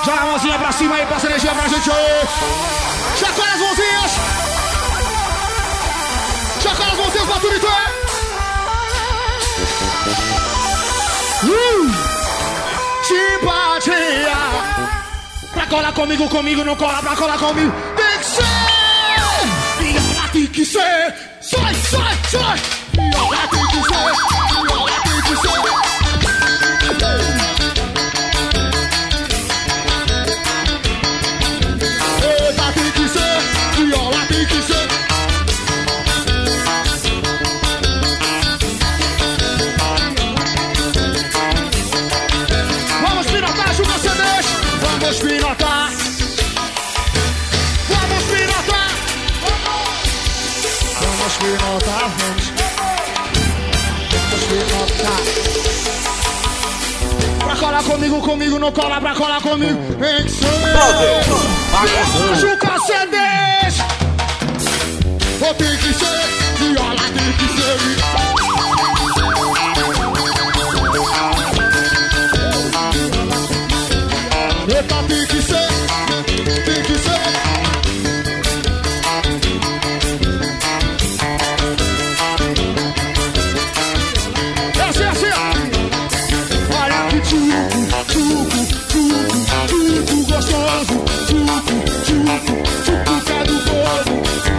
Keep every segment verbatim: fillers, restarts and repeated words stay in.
Joga a mãozinha pra cima aí, passa energia pra gente aí. Chacoalha as mãozinhas. Chacoalha as mãozinhas, Baturito. Uh! Simpatia. Pra colar comigo, comigo, não cola pra colar comigo. Tem que ser! Viola tem que ser! Sai, sai, sai! Viola tem que ser! Viola tem que ser! Eita, tem que ser! Viola tem que ser! Vamos pirotar, Juca C Ds! Vamos pirotar! Vamos pirotar! Vamos pirotar, vamos! Vamos pirotar! Pra colar comigo, comigo, não cola pra colar comigo! Tem que ser! Juca C Ds! Ou tem que ser! Viola tem que ser! Eita, tem que ser, tem que ser. É assim, é assim. Olha que tchuco, tchuco, tchuco, tchuco gostoso. Tchuco, tchuco, tchuco que é do povo.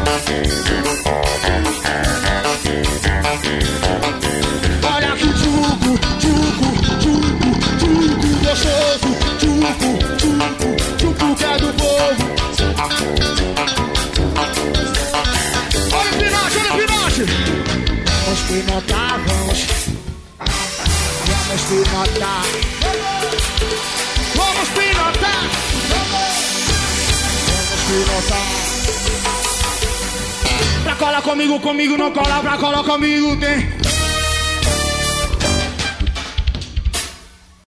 Olha que tchuco, tchuco, tchuco, tchuco gostoso. Tchuco, tchuco, tchuco que é do povo. Olha o pinote, olha o pinote. Vamos pinotar, vamos. Vamos pinotar. Vamos pinotar. Vamos pinotar. Pra colar comigo, comigo, não cola pra colar comigo, tem.